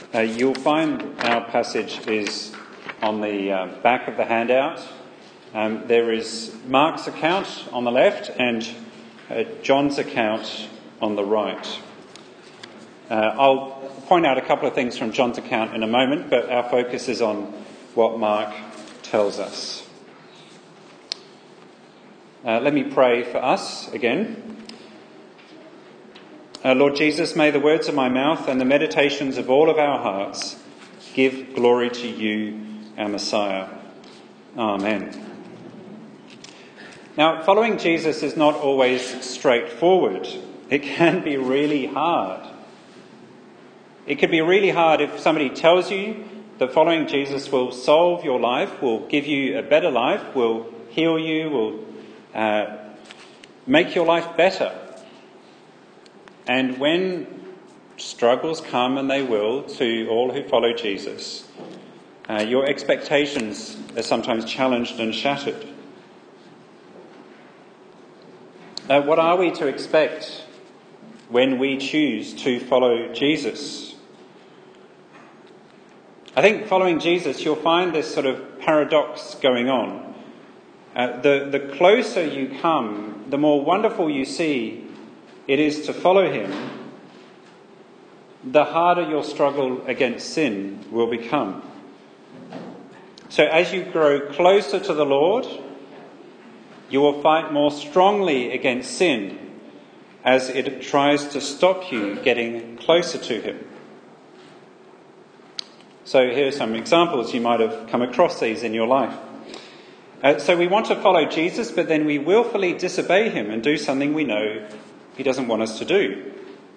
You'll find our passage is on the back of the handout. There is Mark's account on the left and John's account on the right. I'll point out a couple of things from John's account in a moment, but our focus is on what Mark tells us. Let me pray for us again. Lord Jesus, may the words of my mouth and the meditations of all of our hearts give glory to you, our Messiah. Amen. Now, following Jesus is not always straightforward. It can be really hard. It could be really hard if somebody tells you that following Jesus will solve your life, will give you a better life, will heal you, will make your life better. And when struggles come, and they will, to all who follow Jesus, your expectations are sometimes challenged and shattered. What are we to expect when we choose to follow Jesus? I think following Jesus, you'll find this sort of paradox going on. The closer you come, the more wonderful you see it is to follow him, the harder your struggle against sin will become. So as you grow closer to the Lord, you will fight more strongly against sin as it tries to stop you getting closer to him. So here are some examples. You might have come across these in your life. So we want to follow Jesus, but then we willfully disobey him and do something we know he doesn't want us to do.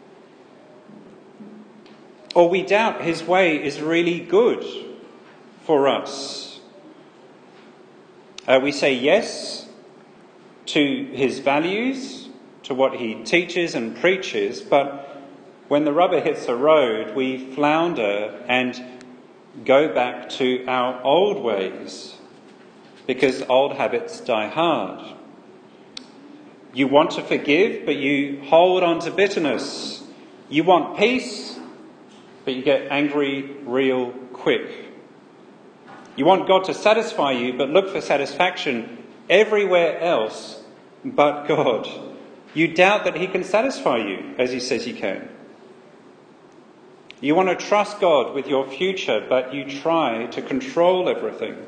Or we doubt his way is really good for us. We say yes to his values, to what he teaches and preaches, but when the rubber hits the road, we flounder and go back to our old ways, because old habits die hard. You want to forgive, but you hold on to bitterness. You want peace, but you get angry real quick. You want God to satisfy you, but look for satisfaction everywhere else but God. You doubt that he can satisfy you as he says he can. You want to trust God with your future, but you try to control everything.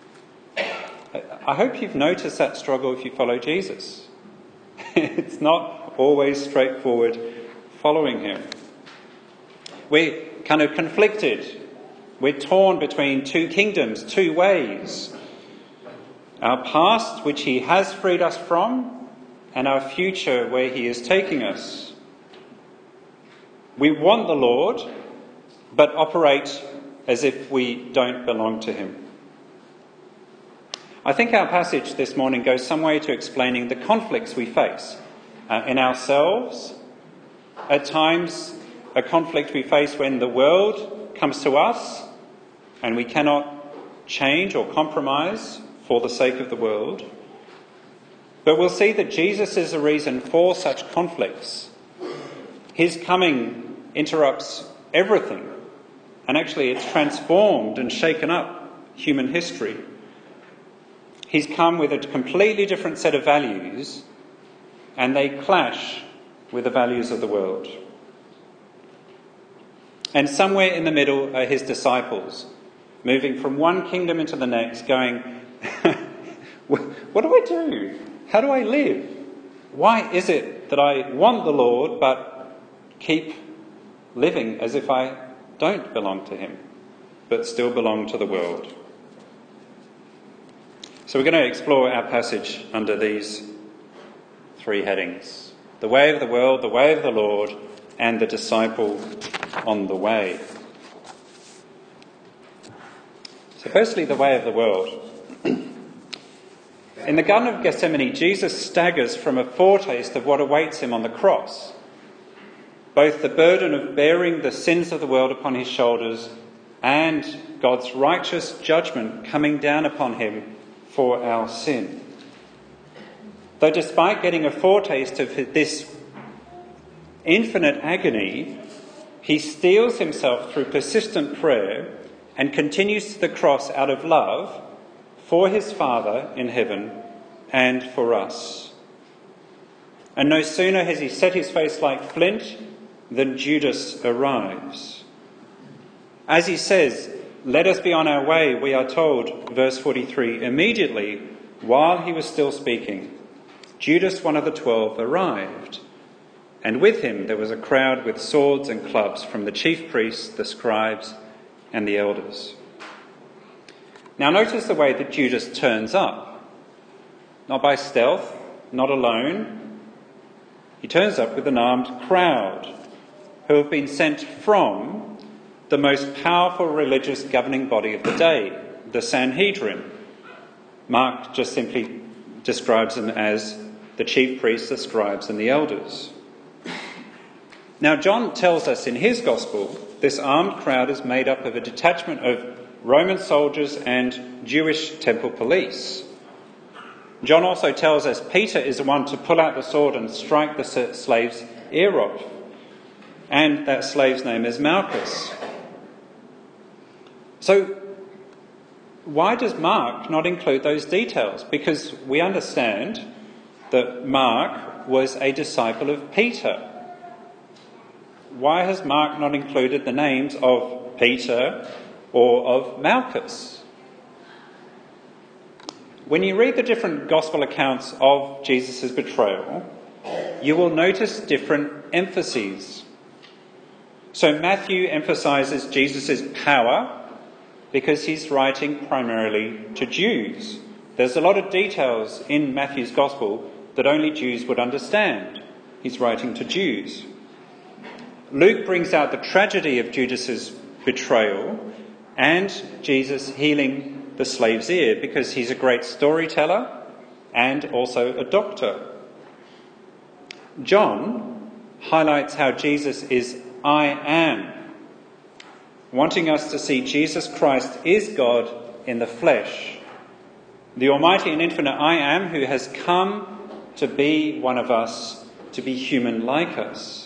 I hope you've noticed that struggle if you follow Jesus. It's not always straightforward following him. We're kind of conflicted. We're torn between two kingdoms, two ways. Our past, which he has freed us from, and our future, where he is taking us. We want the Lord, but operate as if we don't belong to him. I think our passage this morning goes some way to explaining the conflicts we face in ourselves. At times, a conflict we face when the world comes to us and we cannot change or compromise for the sake of the world. But we'll see that Jesus is the reason for such conflicts. His coming interrupts everything, and actually it's transformed and shaken up human history. He's come with a completely different set of values, and they clash with the values of the world. And somewhere in the middle are his disciples, moving from one kingdom into the next, going, what do I do? How do I live? Why is it that I want the Lord but keep living as if I don't belong to him, but still belong to the world? So we're going to explore our passage under these three headings: the way of the world, the way of the Lord, and the disciple on the way. So firstly, the way of the world. In the Garden of Gethsemane, Jesus staggers from a foretaste of what awaits him on the cross. Both the burden of bearing the sins of the world upon his shoulders and God's righteous judgment coming down upon him for our sin. Though despite getting a foretaste of this infinite agony, He steels himself through persistent prayer and continues to the cross out of love for his Father in heaven and for us. And no sooner has he set his face like flint than Judas arrives. As he says, "Let us be on our way," we are told, verse 43, immediately, while he was still speaking, Judas, one of the 12, arrived. And with him there was a crowd with swords and clubs from the chief priests, the scribes, and the elders. Now notice the way that Judas turns up. Not by stealth, not alone. He turns up with an armed crowd who have been sent from the most powerful religious governing body of the day, the Sanhedrin. Mark just simply describes them as the chief priests, the scribes, and the elders. Now, John tells us in his gospel this armed crowd is made up of a detachment of Roman soldiers and Jewish temple police. John also tells us Peter is the one to pull out the sword and strike the slave's ear off. And that slave's name is Malchus. So, why does Mark not include those details? Because we understand that Mark was a disciple of Peter. Why has Mark not included the names of Peter or of Malchus? When you read the different gospel accounts of Jesus' betrayal, you will notice different emphases. So Matthew emphasises Jesus' power because he's writing primarily to Jews. There's a lot of details in Matthew's gospel that only Jews would understand. He's writing to Jews. Luke brings out the tragedy of Judas's betrayal and Jesus healing the slave's ear because he's a great storyteller and also a doctor. John highlights how Jesus is I am, wanting us to see Jesus Christ is God in the flesh, the almighty and infinite I am who has come to be one of us, to be human like us.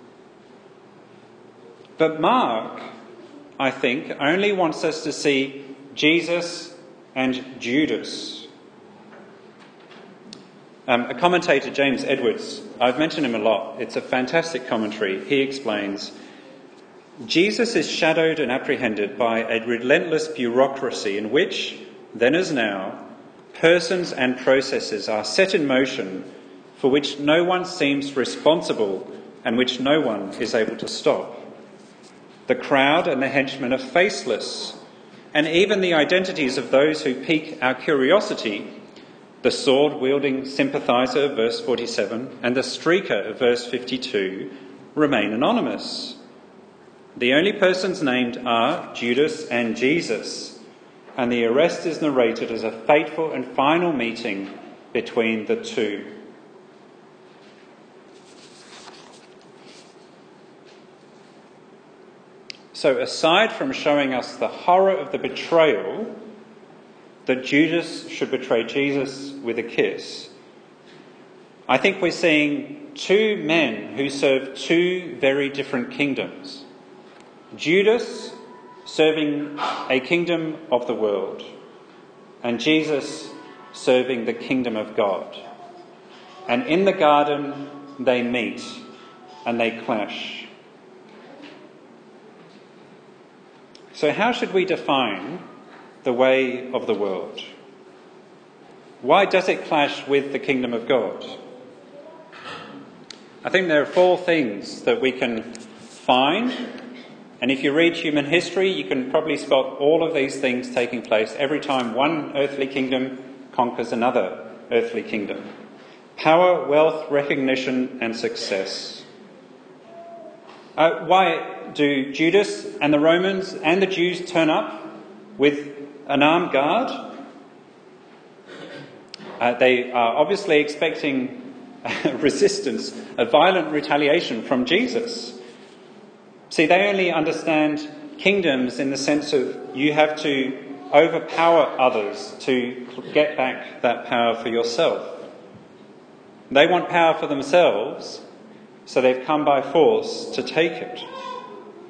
But Mark, I think, only wants us to see Jesus and Judas. A commentator, James Edwards, I've mentioned him a lot. It's a fantastic commentary. He explains, Jesus is shadowed and apprehended by a relentless bureaucracy in which, then as now, persons and processes are set in motion for which no one seems responsible and which no one is able to stop. The crowd and the henchmen are faceless, and even the identities of those who pique our curiosity, the sword-wielding sympathiser, verse 47, and the streaker, verse 52, remain anonymous. The only persons named are Judas and Jesus, and the arrest is narrated as a fateful and final meeting between the two. So aside from showing us the horror of the betrayal, that Judas should betray Jesus with a kiss, I think we're seeing two men who serve two very different kingdoms. Judas serving a kingdom of the world, and Jesus serving the kingdom of God. And in the garden they meet and they clash. So how should we define the way of the world? Why does it clash with the kingdom of God? I think there are four things that we can find, and if you read human history, you can probably spot all of these things taking place every time one earthly kingdom conquers another earthly kingdom. Power, wealth, recognition, and success. Why do Judas and the Romans and the Jews turn up with an armed guard? They are obviously expecting resistance, a violent retaliation from Jesus. See, they only understand kingdoms in the sense of you have to overpower others to get back that power for yourself. They want power for themselves, so they've come by force to take it.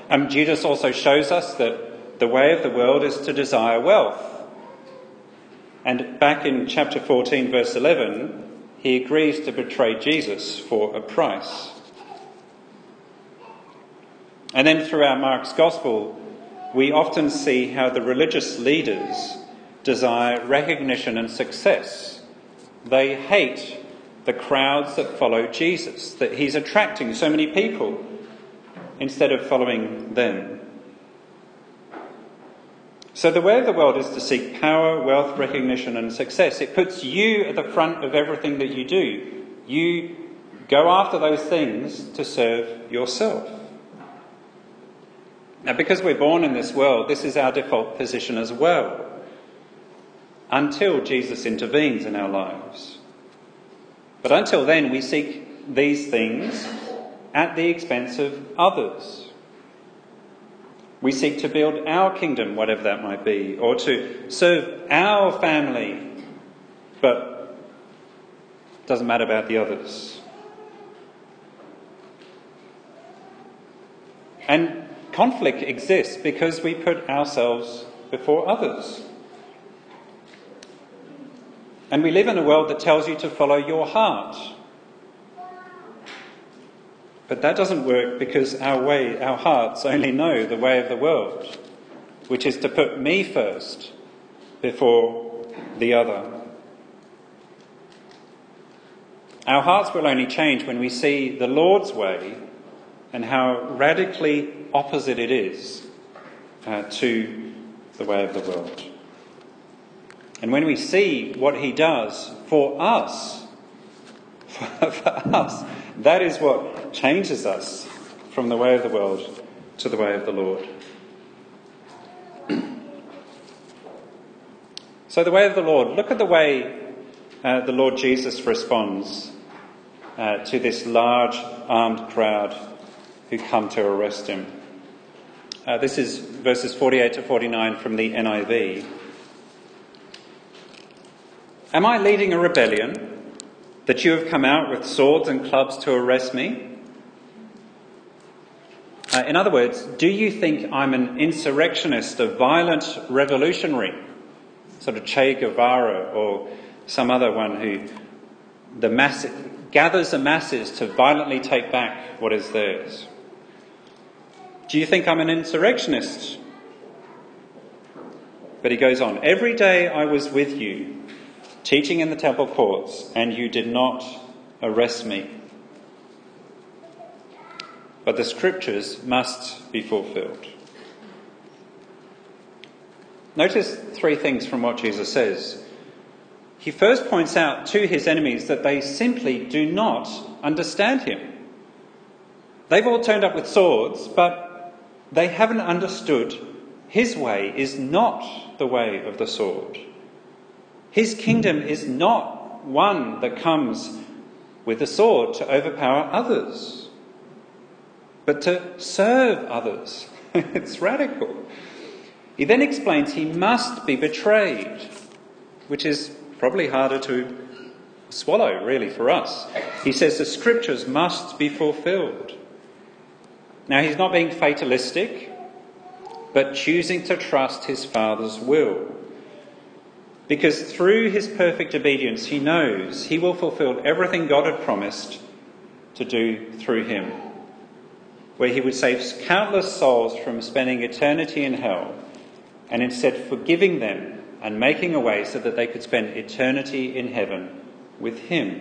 Judas also shows us that the way of the world is to desire wealth. And back in chapter 14, verse 11, he agrees to betray Jesus for a price. And then throughout Mark's Gospel, we often see how the religious leaders desire recognition and success. They hate the crowds that follow Jesus, that he's attracting so many people instead of following them. So the way of the world is to seek power, wealth, recognition and success. It puts you at the front of everything that you do. You go after those things to serve yourself. Now, because we're born in this world, this is our default position as well, until Jesus intervenes in our lives. But until then, we seek these things at the expense of others. We seek to build our kingdom, whatever that might be, or to serve our family, but it doesn't matter about the others. And conflict exists because we put ourselves before others. And we live in a world that tells you to follow your heart. But that doesn't work because our hearts only know the way of the world, which is to put me first before the other. Our hearts will only change when we see the Lord's way and how radically opposite it is to the way of the world. And when we see what he does for us, that is what changes us from the way of the world to the way of the Lord. So the way of the Lord, look at the way the Lord Jesus responds to this large armed crowd who come to arrest him. This is verses 48 to 49 from the NIV. Am I leading a rebellion that you have come out with swords and clubs to arrest me? In other words, do you think I'm an insurrectionist, a violent revolutionary, sort of Che Guevara or some other one who gathers the masses to violently take back what is theirs? Do you think I'm an insurrectionist? But he goes on, every day I was with you, teaching in the temple courts, and you did not arrest me. But the scriptures must be fulfilled. Notice three things from what Jesus says. He first points out to his enemies that they simply do not understand him. They've all turned up with swords, but they haven't understood his way is not the way of the sword. His kingdom is not one that comes with a sword to overpower others, but to serve others. It's radical. He then explains he must be betrayed, which is probably harder to swallow, really, for us. He says the scriptures must be fulfilled. Now, he's not being fatalistic, but choosing to trust his Father's will. Because through his perfect obedience, he knows he will fulfill everything God had promised to do through him, where he would save countless souls from spending eternity in hell, and instead forgiving them and making a way so that they could spend eternity in heaven with him.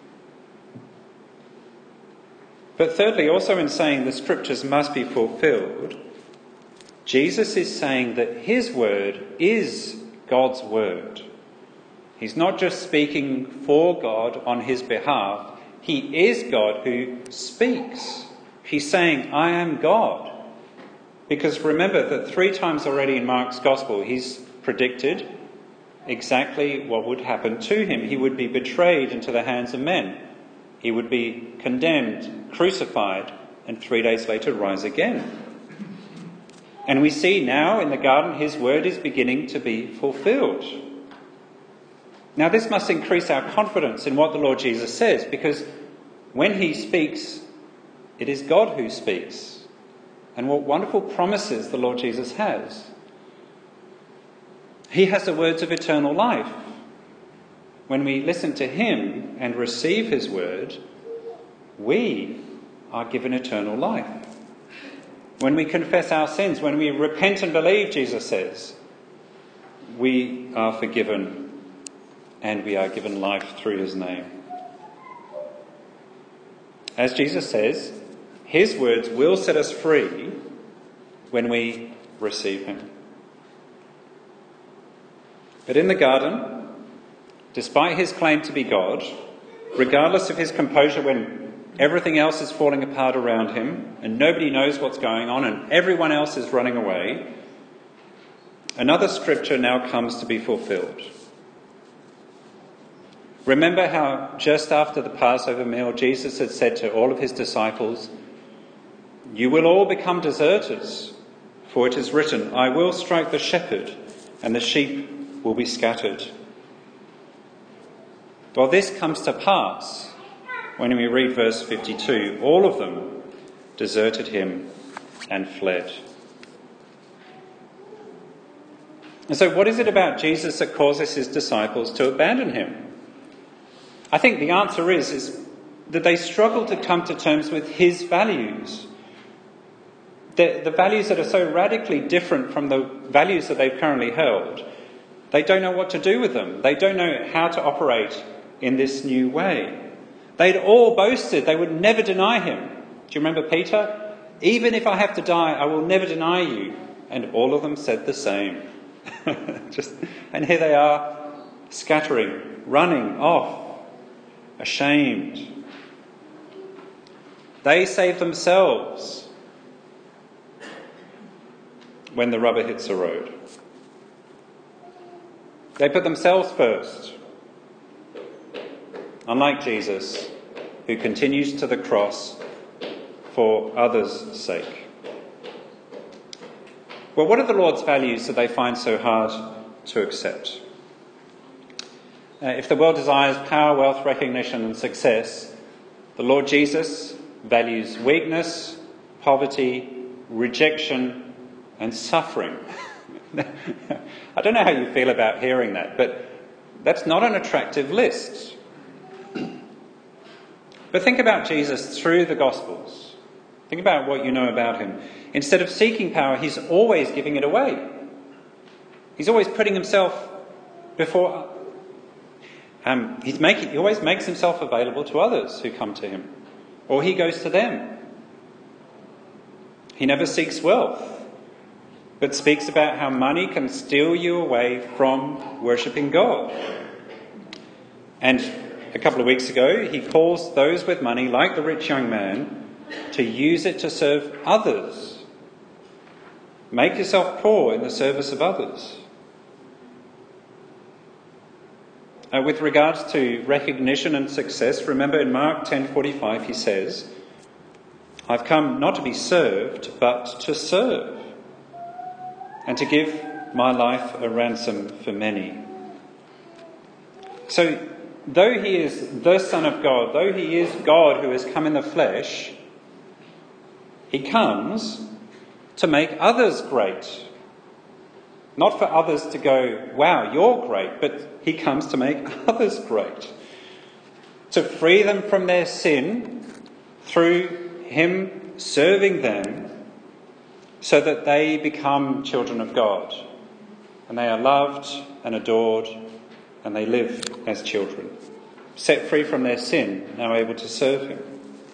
But thirdly, also in saying the scriptures must be fulfilled, Jesus is saying that his word is God's word. He's not just speaking for God on his behalf. He is God who speaks. He's saying, I am God. Because remember that 3 times already in Mark's Gospel, he's predicted exactly what would happen to him. He would be betrayed into the hands of men. He would be condemned, crucified, and 3 days later rise again. And we see now in the garden his word is beginning to be fulfilled. Now this must increase our confidence in what the Lord Jesus says, because when he speaks, it is God who speaks. and what wonderful promises the Lord Jesus has. He has the words of eternal life. When we listen to him and receive his word, we are given eternal life. When we confess our sins, when we repent and believe, Jesus says, we are forgiven and we are given life through his name. As Jesus says, his words will set us free when we receive him. But in the garden, despite his claim to be God, regardless of his composure when everything else is falling apart around him and nobody knows what's going on and everyone else is running away, another scripture now comes to be fulfilled. Remember how just after the Passover meal, Jesus had said to all of his disciples, "You will all become deserters, for it is written, I will strike the shepherd and the sheep will be scattered." Well, this comes to pass when we read verse 52. All of them deserted him and fled. And so what is it about Jesus that causes his disciples to abandon him? I think the answer is that they struggle to come to terms with his values. The values that are so radically different from the values that they've currently held. They don't know what to do with them. They don't know how to operate in this new way. They'd all boasted they would never deny him. Do you remember Peter? "Even if I have to die, I will never deny you." And all of them said the same. And here they are, scattering, running off, ashamed. They save themselves when the rubber hits the road. They put themselves first. Unlike Jesus, who continues to the cross for others' sake. Well, what are the Lord's values that they find so hard to accept? If the world desires power, wealth, recognition and success, the Lord Jesus values weakness, poverty, rejection and suffering. I don't know how you feel about hearing that, but that's not an attractive list. But think about Jesus through the Gospels. Think about what you know about him. Instead of seeking power, he's always giving it away. He's always putting himself before... He always makes himself available to others who come to him. Or he goes to them. He never seeks wealth, but speaks about how money can steal you away from worshipping God. And a couple of weeks ago, he calls those with money, like the rich young man, to use it to serve others. Make yourself poor in the service of others. With regards to recognition and success, remember in Mark 10:45 he says, "I've come not to be served, but to serve, and to give my life a ransom for many." So, though he is the Son of God, though he is God who has come in the flesh, he comes to make others great. Not for others to go, "Wow, you're great," but he comes to make others great. To free them from their sin through him serving them so that they become children of God. And they are loved and adored and they live as children. Set free from their sin, now able to serve him.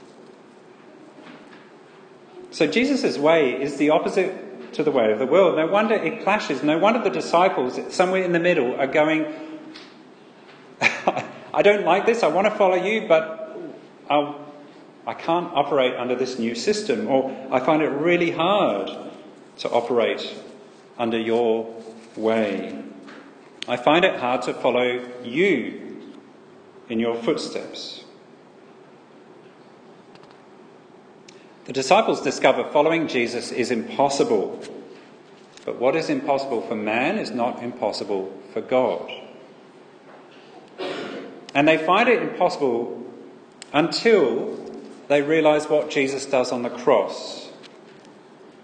So Jesus' way is the opposite to the way of the world. No wonder it clashes. No wonder the disciples, somewhere in the middle, are going, "I don't like this, I want to follow you, but I can't operate under this new system," or "I find it really hard to operate under your way. I find it hard to follow you in your footsteps." The disciples discover following Jesus is impossible. But what is impossible for man is not impossible for God. And they find it impossible until they realise what Jesus does on the cross.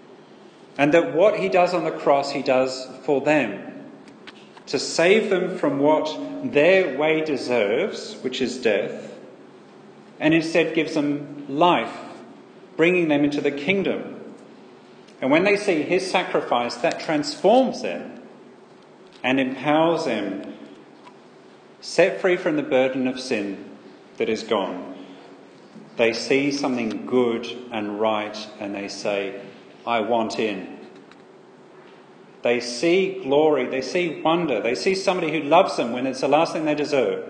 And that what he does on the cross, he does for them, to save them from what their way deserves, which is death, and instead gives them life, bringing them into the kingdom. And when they see his sacrifice, that transforms them and empowers them, set free from the burden of sin that is gone. They see something good and right and they say, I want in. They see glory, they see wonder, they see somebody who loves them when it's the last thing they deserve.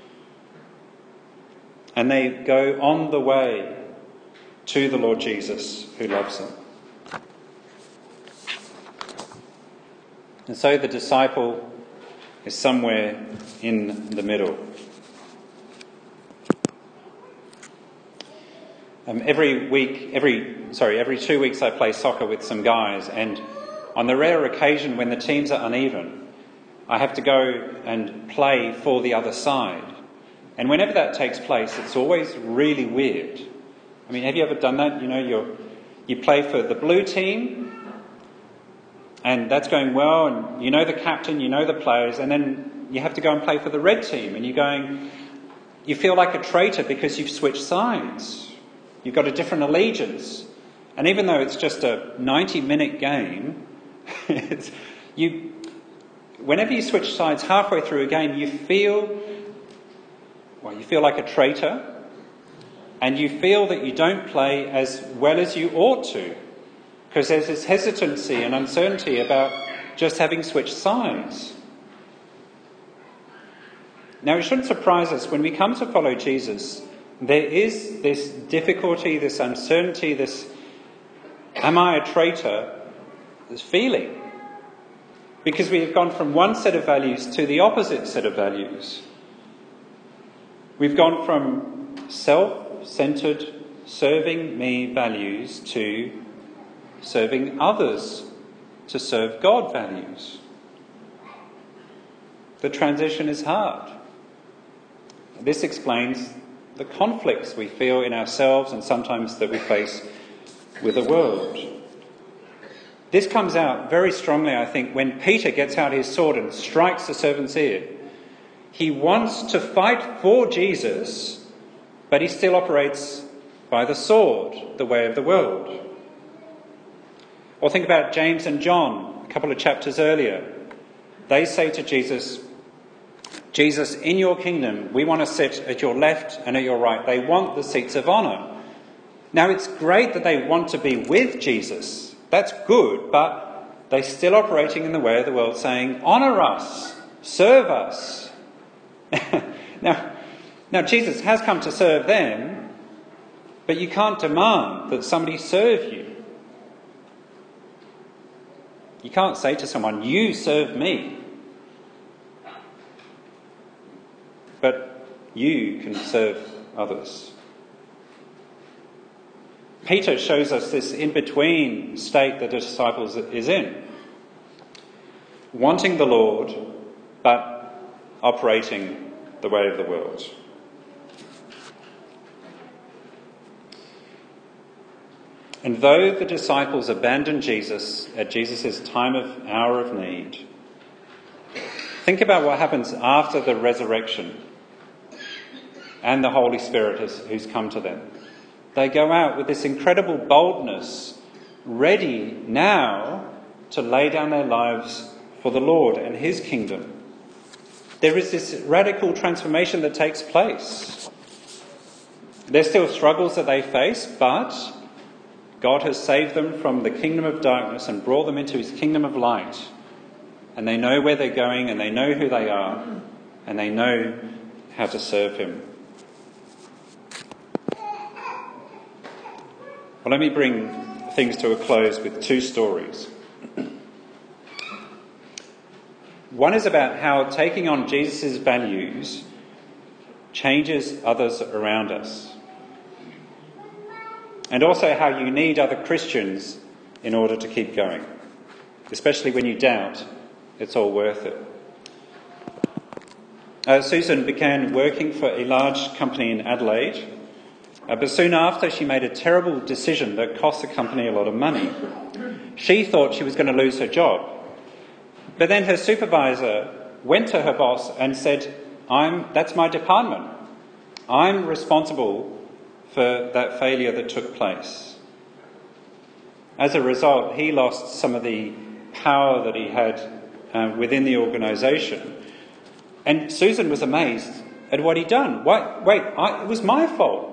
And they go on the way to the Lord Jesus who loves them. And so the disciple is somewhere in the middle. Every 2 weeks I play soccer with some guys, and on the rare occasion when the teams are uneven, I have to go and play for the other side. And whenever that takes place, it's always really weird. I mean, have you ever done that? You know, you play for the blue team, and that's going well, and you know the captain, you know the players, and then you have to go and play for the red team, and you feel like a traitor because you've switched sides. You've got a different allegiance. And even though it's just a 90-minute game, whenever you switch sides halfway through a game, you feel like a traitor, and you feel that you don't play as well as you ought to, because there's this hesitancy and uncertainty about just having switched sides. Now, it shouldn't surprise us when we come to follow Jesus. There is this difficulty, this uncertainty, this am I a traitor, this feeling. Because we have gone from one set of values to the opposite set of values. We've gone from self-centred, serving me values to serving others, to serve God values. The transition is hard. This explains the conflicts we feel in ourselves and sometimes that we face with the world. This comes out very strongly, I think, when Peter gets out his sword and strikes the servant's ear. He wants to fight for Jesus, but he still operates by the sword, the way of the world. Or think about James and John, a couple of chapters earlier. They say to Jesus, Jesus, in your kingdom, we want to sit at your left and at your right. They want the seats of honour. Now, it's great that they want to be with Jesus. That's good, but they're still operating in the way of the world, saying, honour us, serve us. Now, Jesus has come to serve them, but you can't demand that somebody serve you. You can't say to someone, you serve me. But you can serve others. Peter shows us this in-between state that the disciples is in. Wanting the Lord, but operating the way of the world. And though the disciples abandoned Jesus at Jesus' hour of need, think about what happens after the resurrection and the Holy Spirit who's come to them. They go out with this incredible boldness, ready now to lay down their lives for the Lord and his kingdom. There is this radical transformation that takes place. There's still struggles that they face, but God has saved them from the kingdom of darkness and brought them into his kingdom of light. And they know where they're going, and they know who they are, and they know how to serve him. Well, let me bring things to a close with two stories. One is about how taking on Jesus' values changes others around us. And also how you need other Christians in order to keep going. Especially when you doubt it's all worth it. Susan began working for a large company in Adelaide. But soon after, she made a terrible decision that cost the company a lot of money. she thought she was going to lose her job. But then her supervisor went to her boss and said, that's my department. I'm responsible for that failure that took place. As a result, he lost some of the power that he had within the organisation. And Susan was amazed at what he'd done. It was my fault.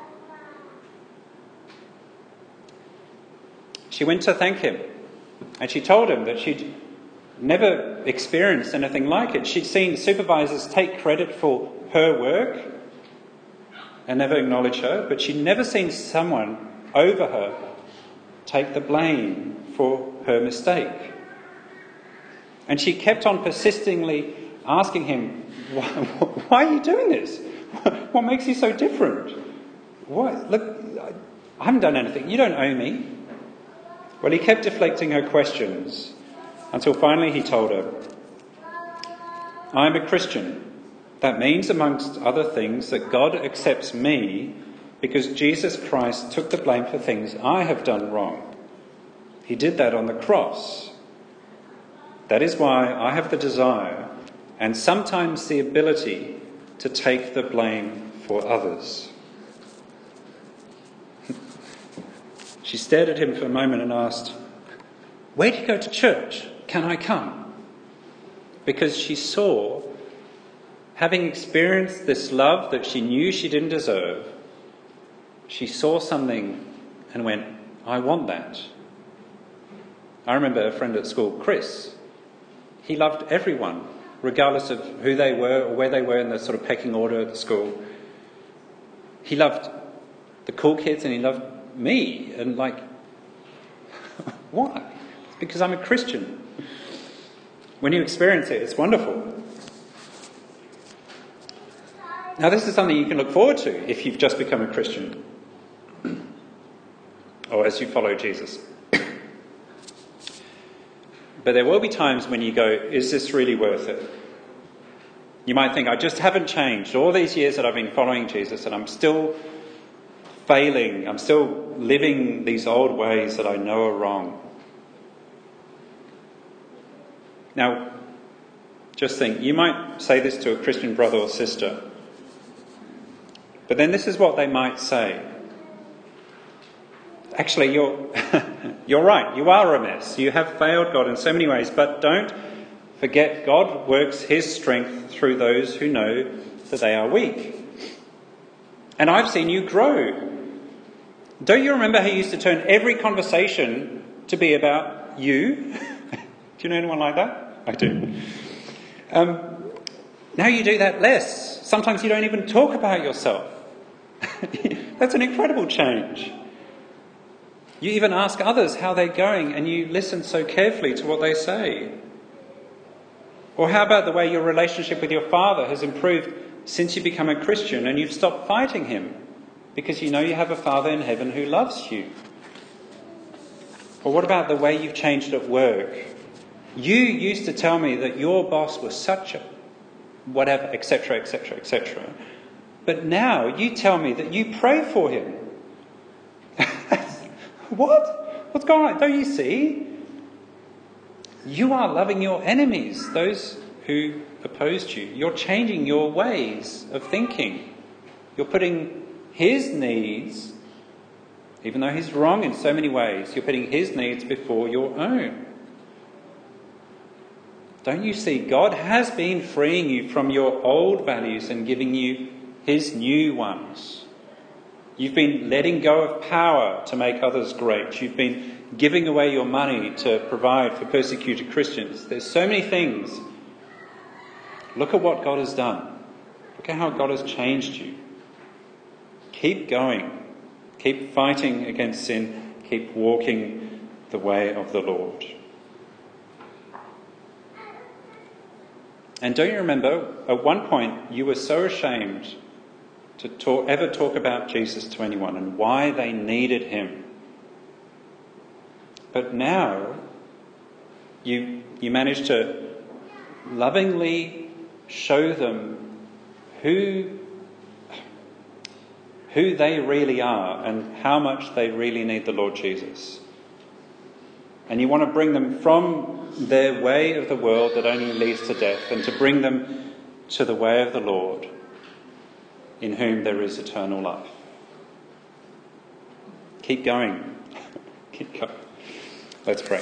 She went to thank him, and she told him that she'd never experienced anything like it. She'd seen supervisors take credit for her work and never acknowledge her, but she'd never seen someone over her take the blame for her mistake. And she kept on persistently asking him, why are you doing this? What makes you so different? Look, I haven't done anything. You don't owe me. Well, he kept deflecting her questions until finally he told her, I'm a Christian. That means, amongst other things, that God accepts me because Jesus Christ took the blame for things I have done wrong. He did that on the cross. That is why I have the desire and sometimes the ability to take the blame for others. She stared at him for a moment and asked, where do you go to church? Can I come? Because she saw, having experienced this love that she knew she didn't deserve, she saw something and went, I want that. I remember a friend at school, Chris. He loved everyone, regardless of who they were or where they were in the sort of pecking order at the school. He loved the cool kids and he loved me. And why? It's because I'm a Christian. When you experience it, it's wonderful. Now, this is something you can look forward to if you've just become a Christian or as you follow Jesus. But there will be times when you go, is this really worth it? You might think, I just haven't changed. All these years that I've been following Jesus and I'm still failing. I'm still living these old ways that I know are wrong. Now, just think, you might say this to a Christian brother or sister, but then this is what they might say. Actually, you're right. You are a mess. You have failed God in so many ways, but don't forget God works his strength through those who know that they are weak. And I've seen you grow. Don't you remember how you used to turn every conversation to be about you? Do you know anyone like that? I do. Now you do that less. Sometimes you don't even talk about yourself. That's an incredible change. You even ask others how they're going and you listen so carefully to what they say. Or how about the way your relationship with your father has improved since you become a Christian and you've stopped fighting him because you know you have a Father in heaven who loves you? Or what about the way you've changed at work? You used to tell me that your boss was such a whatever, etc., etc., etc. But now you tell me that you pray for him. What? What's going on? Don't you see? You are loving your enemies, those who opposed you. You're changing your ways of thinking. You're putting his needs, even though he's wrong in so many ways, you're putting his needs before your own. Don't you see? God has been freeing you from your old values and giving you his new ones. You've been letting go of power to make others great. You've been giving away your money to provide for persecuted Christians. There's so many things. Look at what God has done. Look at how God has changed you. Keep going. Keep fighting against sin. Keep walking the way of the Lord. And don't you remember, at one point you were so ashamed to ever talk about Jesus to anyone and why they needed him. But now you manage to lovingly show them who they really are and how much they really need the Lord Jesus. And you want to bring them from their way of the world that only leads to death and to bring them to the way of the Lord, in whom there is eternal life. Keep going. Keep going. Let's pray.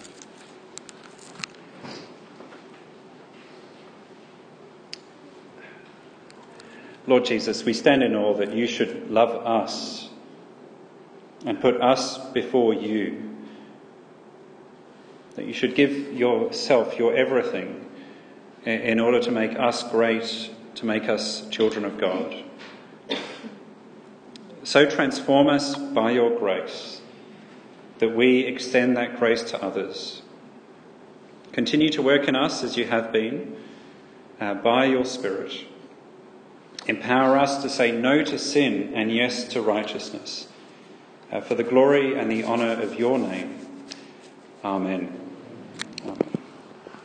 Lord Jesus, we stand in awe that you should love us and put us before you. That you should give yourself, your everything, in order to make us great, to make us children of God. So transform us by your grace, that we extend that grace to others. Continue to work in us as you have been, by your Spirit. Empower us to say no to sin and yes to righteousness, for the glory and the honour of your name. Amen.